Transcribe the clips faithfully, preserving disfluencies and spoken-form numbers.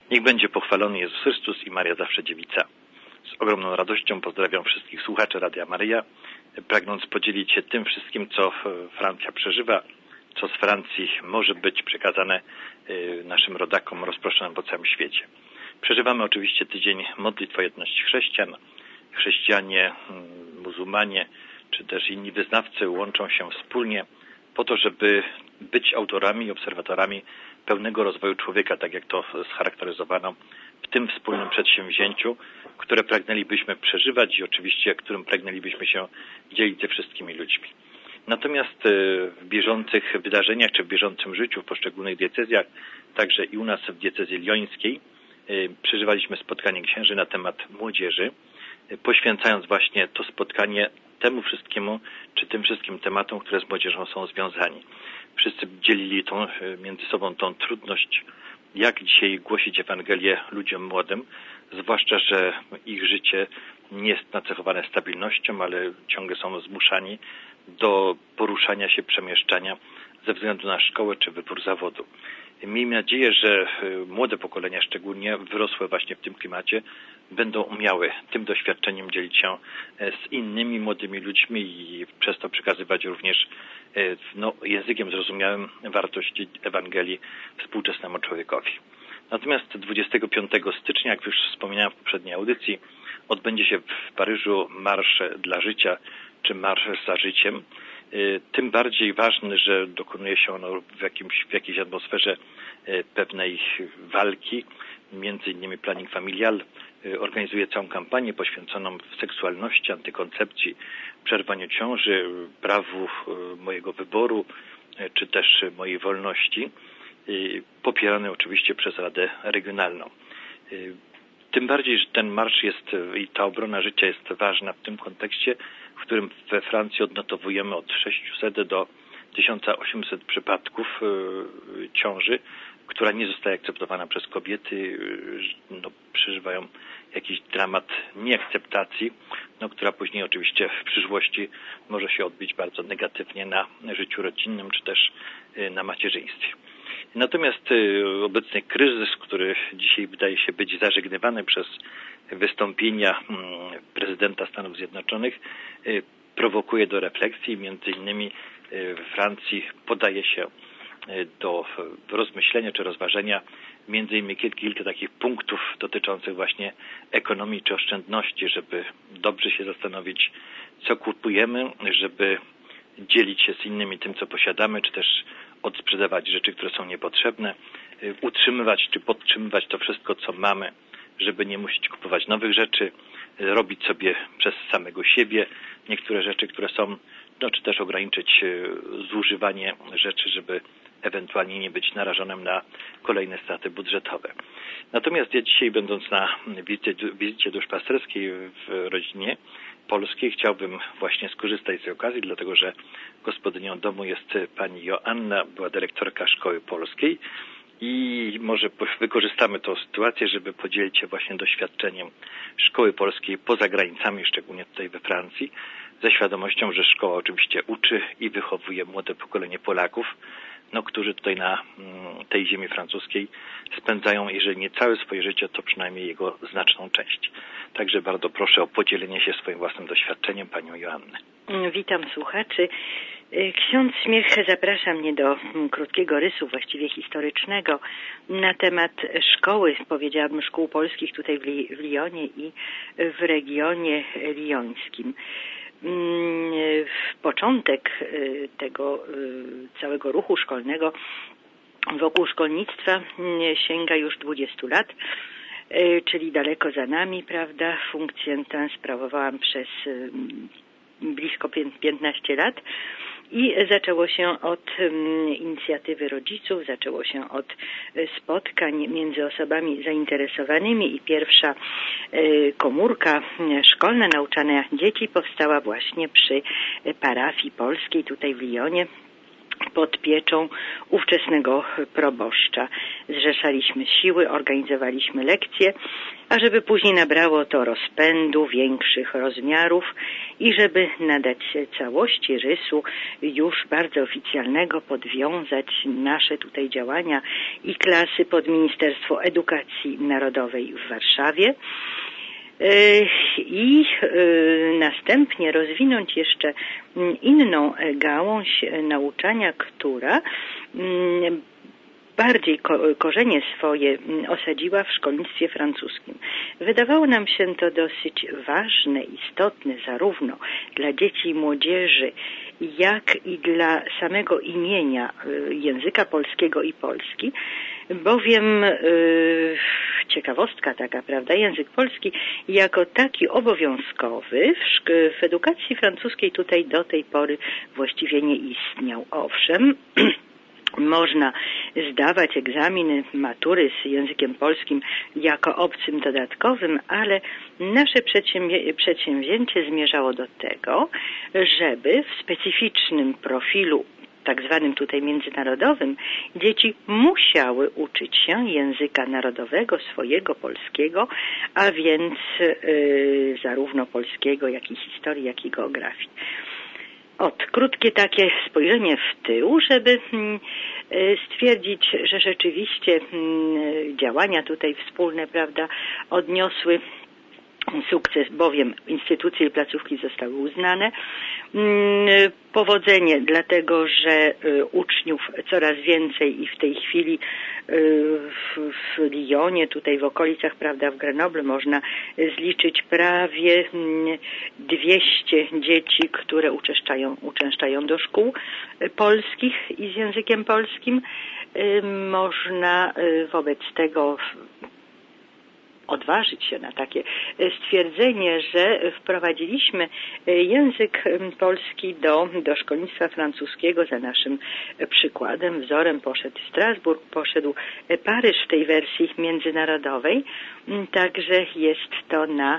Niech będzie pochwalony Jezus Chrystus i Maria zawsze dziewica. Z ogromną radością pozdrawiam wszystkich słuchaczy Radia Maryja, pragnąc podzielić się tym wszystkim, co Francja przeżywa, co z Francji może być przekazane naszym rodakom rozproszonym po całym świecie. Przeżywamy oczywiście tydzień modlitw o jedność chrześcijan. Chrześcijanie, muzułmanie czy też inni wyznawcy łączą się wspólnie po to, żeby być autorami i obserwatorami pełnego rozwoju człowieka, tak jak to scharakteryzowano w tym wspólnym przedsięwzięciu, które pragnęlibyśmy przeżywać i oczywiście którym pragnęlibyśmy się dzielić ze wszystkimi ludźmi. Natomiast w bieżących wydarzeniach czy w bieżącym życiu w poszczególnych diecezjach, także i u nas w diecezji liońskiej, przeżywaliśmy spotkanie księży na temat młodzieży, poświęcając właśnie to spotkanie temu wszystkiemu, czy tym wszystkim tematom, które z młodzieżą są związani. Wszyscy dzielili tą, między sobą tą trudność, jak dzisiaj głosić Ewangelię ludziom młodym, zwłaszcza, że ich życie nie jest nacechowane stabilnością, ale ciągle są zmuszani do poruszania się, przemieszczania ze względu na szkołę czy wybór zawodu. Miejmy nadzieję, że młode pokolenia szczególnie wyrosłe właśnie w tym klimacie będą umiały tym doświadczeniem dzielić się z innymi młodymi ludźmi i przez to przekazywać również no, językiem zrozumiałym wartości Ewangelii współczesnemu człowiekowi. Natomiast dwudziestego piątego stycznia, jak już wspomniałem w poprzedniej audycji, odbędzie się w Paryżu Marsz dla Życia, czy Marsz za Życiem. Tym bardziej ważny, że dokonuje się ono w, jakimś, w jakiejś atmosferze pewnej walki. Między innymi Planning Familial organizuje całą kampanię poświęconą seksualności, antykoncepcji, przerwaniu ciąży, prawu mojego wyboru, czy też mojej wolności, popierany oczywiście przez Radę Regionalną. Tym bardziej, że ten marsz jest i ta obrona życia jest ważna w tym kontekście, w którym we Francji odnotowujemy od sześciuset do tysiąc osiemset przypadków ciąży, która nie zostaje akceptowana przez kobiety, no, przeżywają jakiś dramat nieakceptacji, no, która później oczywiście w przyszłości może się odbić bardzo negatywnie na życiu rodzinnym czy też na macierzyństwie. Natomiast obecny kryzys, który dzisiaj wydaje się być zażegnywany przez wystąpienia prezydenta Stanów Zjednoczonych, prowokuje do refleksji. Między innymi w Francji podaje się do rozmyślenia czy rozważenia między innymi kilka, kilka takich punktów dotyczących właśnie ekonomii czy oszczędności, żeby dobrze się zastanowić, co kupujemy, żeby dzielić się z innymi tym, co posiadamy, czy też odsprzedawać rzeczy, które są niepotrzebne, utrzymywać czy podtrzymywać to wszystko, co mamy, żeby nie musieć kupować nowych rzeczy, robić sobie przez samego siebie niektóre rzeczy, które są, no czy też ograniczyć zużywanie rzeczy, żeby ewentualnie nie być narażonym na kolejne straty budżetowe. Natomiast ja dzisiaj, będąc na wizycie, wizycie duszpasterskiej w rodzinie polskiej, chciałbym właśnie skorzystać z tej okazji, dlatego że gospodynią domu jest pani Joanna, była dyrektorka szkoły polskiej i może wykorzystamy tę sytuację, żeby podzielić się właśnie doświadczeniem szkoły polskiej poza granicami, szczególnie tutaj we Francji, ze świadomością, że szkoła oczywiście uczy i wychowuje młode pokolenie Polaków, no, którzy tutaj na tej ziemi francuskiej spędzają, jeżeli nie całe swoje życie, to przynajmniej jego znaczną część. Także bardzo proszę o podzielenie się swoim własnym doświadczeniem panią Joannę. Witam słuchaczy. Ksiądz Śmiech zaprasza mnie do krótkiego rysu, właściwie historycznego, na temat szkoły, powiedziałabym szkół polskich tutaj w, Li- w Lyonie i w regionie liońskim. W początek tego całego ruchu szkolnego wokół szkolnictwa sięga już dwudziestu lat, czyli daleko za nami, prawda? Funkcję tę sprawowałam przez blisko piętnaście lat i zaczęło się od inicjatywy rodziców, zaczęło się od spotkań między osobami zainteresowanymi i pierwsza komórka szkolna nauczania dzieci powstała właśnie przy parafii polskiej tutaj w Lyonie pod pieczą ówczesnego proboszcza. Zrzeszaliśmy siły, organizowaliśmy lekcje, a żeby później nabrało to rozpędu, większych rozmiarów i żeby nadać całości rysu już bardzo oficjalnego, podwiązać nasze tutaj działania i klasy pod Ministerstwo Edukacji Narodowej w Warszawie. I następnie rozwinąć jeszcze inną gałąź nauczania, która bardziej korzenie swoje osadziła w szkolnictwie francuskim. Wydawało nam się to dosyć ważne, istotne zarówno dla dzieci i młodzieży, jak i dla samego imienia języka polskiego i Polski, bowiem yy, ciekawostka taka, prawda, język polski jako taki obowiązkowy w, szk- w edukacji francuskiej tutaj do tej pory właściwie nie istniał. Owszem, można zdawać egzaminy, matury z językiem polskim jako obcym dodatkowym, ale nasze przedsięwzię- przedsięwzięcie zmierzało do tego, żeby w specyficznym profilu tak zwanym tutaj międzynarodowym, dzieci musiały uczyć się języka narodowego, swojego polskiego, a więc yy, zarówno polskiego, jak i historii, jak i geografii. Ot, krótkie takie spojrzenie w tył, żeby yy, stwierdzić, że rzeczywiście yy, działania tutaj wspólne, prawda, odniosły sukces, bowiem instytucje i placówki zostały uznane. Powodzenie, dlatego że uczniów coraz więcej i w tej chwili w, w Lyonie, tutaj w okolicach, prawda, w Grenoblu można zliczyć prawie dwieście dzieci, które uczęszczają, uczęszczają do szkół polskich i z językiem polskim. Można wobec tego odważyć się na takie stwierdzenie, że wprowadziliśmy język polski do, do szkolnictwa francuskiego za naszym przykładem. Wzorem poszedł Strasburg, poszedł Paryż w tej wersji międzynarodowej, także jest to na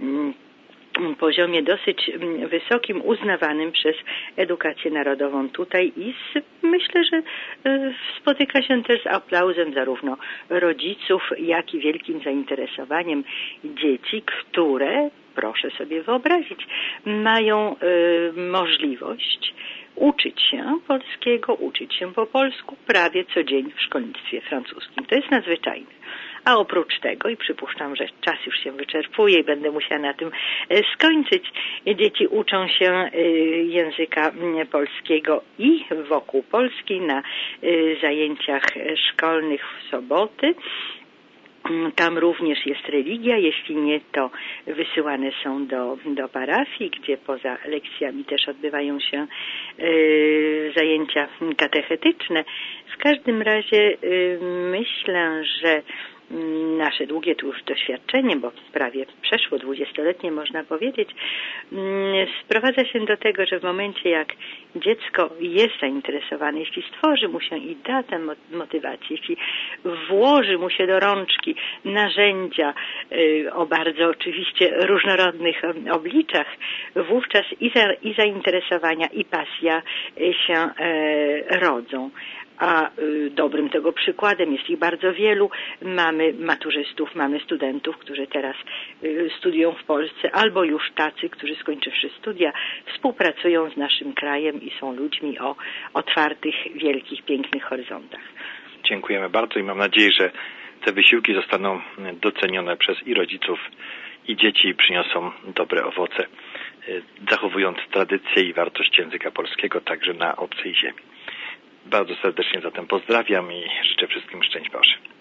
poziomie dosyć wysokim, uznawanym przez edukację narodową tutaj i z, myślę, że spotyka się też z aplauzem zarówno rodziców, jak i wielkim zainteresowaniem dzieci, które, proszę sobie wyobrazić, mają y, możliwość uczyć się polskiego, uczyć się po polsku prawie co dzień w szkolnictwie francuskim. To jest nadzwyczajne. A oprócz tego, i przypuszczam, że czas już się wyczerpuje i będę musiała na tym skończyć, dzieci uczą się języka polskiego i wokół Polski na zajęciach szkolnych w soboty. Tam również jest religia, jeśli nie, to wysyłane są do, do parafii, gdzie poza lekcjami też odbywają się y, zajęcia katechetyczne. W każdym razie y, myślę, że nasze długie tu już doświadczenie, bo prawie przeszło dwudziestoletnie można powiedzieć, sprowadza się do tego, że w momencie jak dziecko jest zainteresowane, jeśli stworzy mu się i da tę motywację, jeśli włoży mu się do rączki narzędzia o bardzo oczywiście różnorodnych obliczach, wówczas i, za, i zainteresowania, i pasja się rodzą. A dobrym tego przykładem jest ich bardzo wielu. Mamy maturzystów, mamy studentów, którzy teraz studiują w Polsce, albo już tacy, którzy skończywszy studia, współpracują z naszym krajem i są ludźmi o otwartych, wielkich, pięknych horyzontach. Dziękujemy bardzo i mam nadzieję, że te wysiłki zostaną docenione przez i rodziców, i dzieci i przyniosą dobre owoce, zachowując tradycję i wartość języka polskiego także na obcej ziemi. Bardzo serdecznie zatem pozdrawiam i życzę wszystkim szczęść Boże.